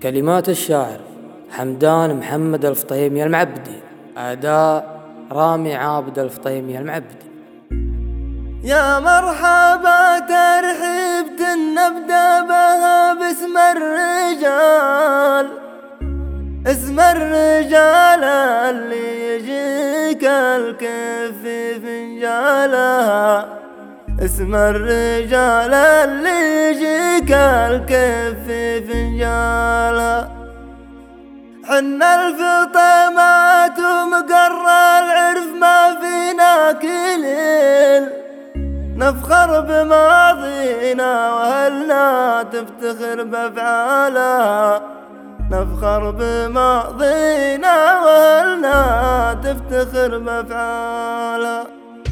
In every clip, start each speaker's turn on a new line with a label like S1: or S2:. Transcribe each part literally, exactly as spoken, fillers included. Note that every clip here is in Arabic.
S1: كلمات الشاعر حمدان محمد الفطيمي المعبدي، أداء رامي عابد الفطيمي المعبدي.
S2: يا مرحبا ترحيب نبدأ بها باسم الرجال، اسم الرجال اللي يجيك الكيف في فنجالها، اسم الرجال اللي يجيك الكيف في فنجالها. حنا الفطيمات ومقر العرف ما فينا كليل، نفخر بماضينا وأهلنا تفتخر بأفعالها، نفخر بماضينا وأهلنا تفتخر بأفعالها.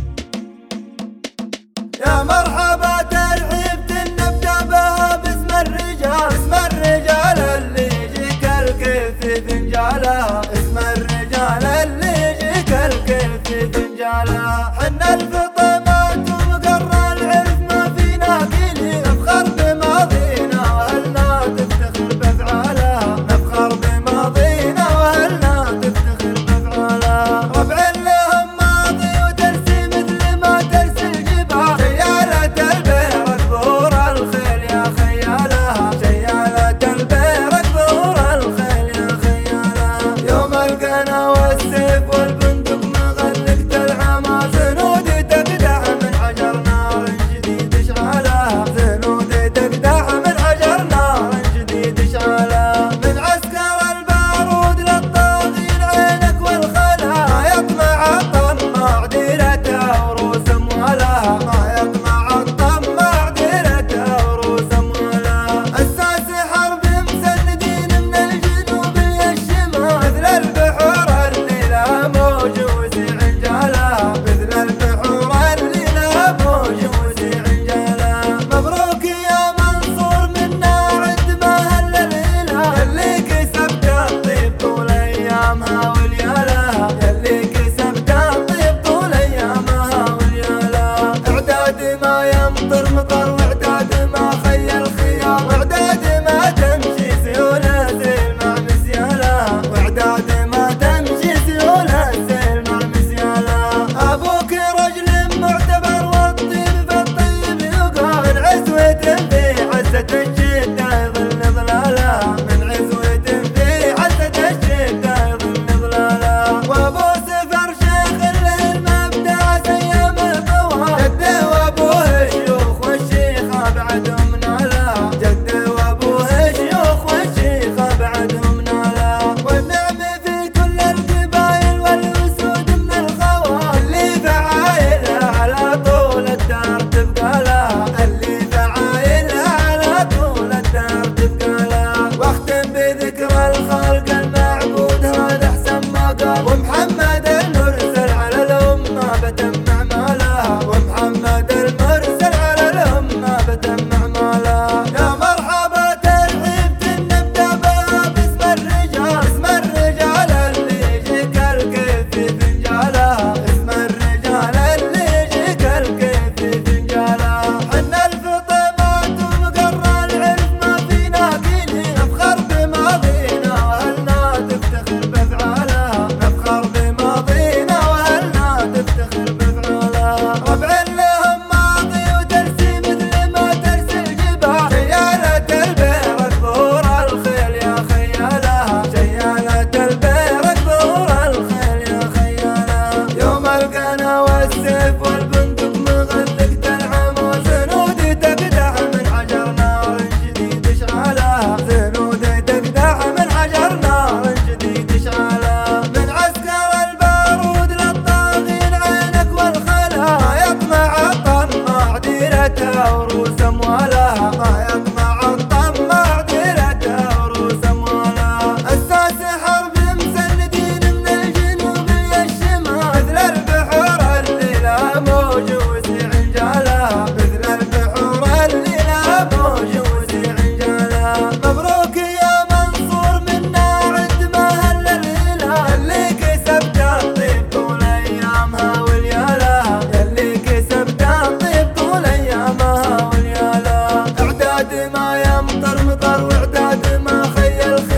S2: يا مرحبا ترحيب نبدأ بها باسم الرجال، اسم الرجال اللي يجيك الكيف في فنجالها، اسم الرجال اللي يجيك الكيف في فنجالها. حنا الفطيمات ومقر العرف ما فينا كليل، نفخر بماضينا وأهلنا تفتخر بأفعالها، نفخر بماضينا وأهلنا تفتخر بأفعالها. ربع لهم ماضي وترسي مثل ما ترسي الجبال، شيالة البيرك ظهور الخيل يا خيالها، شيالة البيرك ظهور الخيل يا خيالها. يوم القنا والسيف والبندق مغلق تلعمها، زنودي تقدح من حجر نار جديد اشعالها، زنودي تقدح من حجر نار جديد اشعالها. من عسكر البارود للطاغين عينك والخلا، ما يطمع الطماع ديرتها وروس اموالها، ما يطمع الطماع ديرتها وروس اموالها. اساس حرب مسندين من الجنوب للشمال، مثل البحور اللي لها موج وسيع جالها، مثل البحور اللي لها موج وسيع جالها. مبروك يا منصور منا عند ما هل الاله، اللي كسبت الطيب طول ايامها وليالها، اللي كسبت الطيب طول ايامها وليالها. اعداد ما يمطر مطر واعداد ما خيل خيار، واعداد ما تمشي سيولة سيل مع مسيالها، واعداد ما تمشي سيولة سيل مع مسيالها. ابوك رجل معتبر والطيب فالطيب يقع، من عزوة في عزة الشدة يظل ظلالها، من عزوة في عزة الشدة يظل ظلالها. وابو سفر شيخ له المبدع سيم القوى، جده وابوه شيوخ والشيخة بعدهم نالها، جده وابوه شيوخ والشيخة بعدهم نالها. والنعم في كل القبايل والاسود من الخوى، اللي فعايلها على طول الدار تبقى لها، اللي فعايلها على طول الدار تبقى لها. واختم بذكرى الخالق المعبود هذا احسن ما قال، ومحمد المرسل على الامه بتم اعمالها، ومحمد المرسل على الامه بتم اعمالها. يا مرحبا ترحيب نبدا بها باسم الرجال، اسم الرجال اللي يجيك الكيف في فنجالها، اسم الرجال اللي يجيك الكيف في فنجالها. حنا الفطيمات ومقر العرف ما فينا كليل، نفخر بماضينا وأهلنا تفتخر بأفعالها، نفخر بماضينا وأهلنا تفتخر بأفعالها. ربع لهم ماضي وترسي مثل ما ترسي الجبال، شيالة البيرك ظهور الخيل يا خيالها، شيالة البيرك ظهور الخيل يا خيالها. يوم القنا والسيف والبندق مغلق تلعمها، زنودي تقدح من حجر نار جديد اشعالها، زنودي تقدح من حجر نار جديد اشعالها. من عسكر البارود للطاغين عينك والخلا، ما يطمع الطماع ديرتها وروس اموالها، ما يطمع الطماع ديرتها وروس اموالها. اساس حرب مسندين من الجنوب للشمال، مثل البحور اللي لها موج وسيع جالها، مثل البحور اللي لها موج وسيع جالها. مبروك يا منصور منا عند ما هل الاله، اللي كسبت الطيب طول ايامها وليالها، اللي كسبت الطيب طول ايامها وليالها. اعداد ما يمطر مطر واعداد ما خيل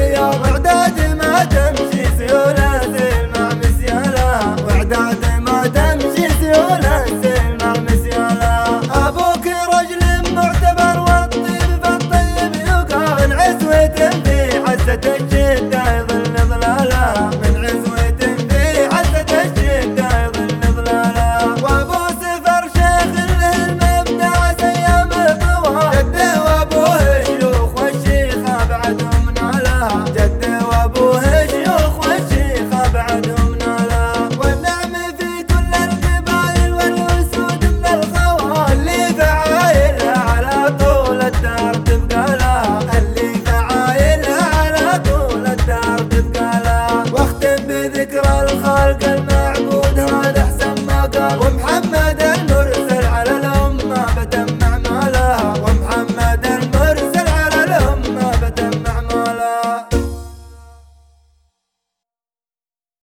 S2: حسة الشدة يظل ظلالها، من عزوة في حسة الشدة يظل ظلالها. وابو سفر شيخ له المبدع سيام الطوال، جده وابوه شيوخ والشيخة بعدهم نالها، جده وابوه شيوخ والشيخة بعدهم نالها. والنعم في كل القبائل والاسود من الخوال، اللي فعايلها على طول الدار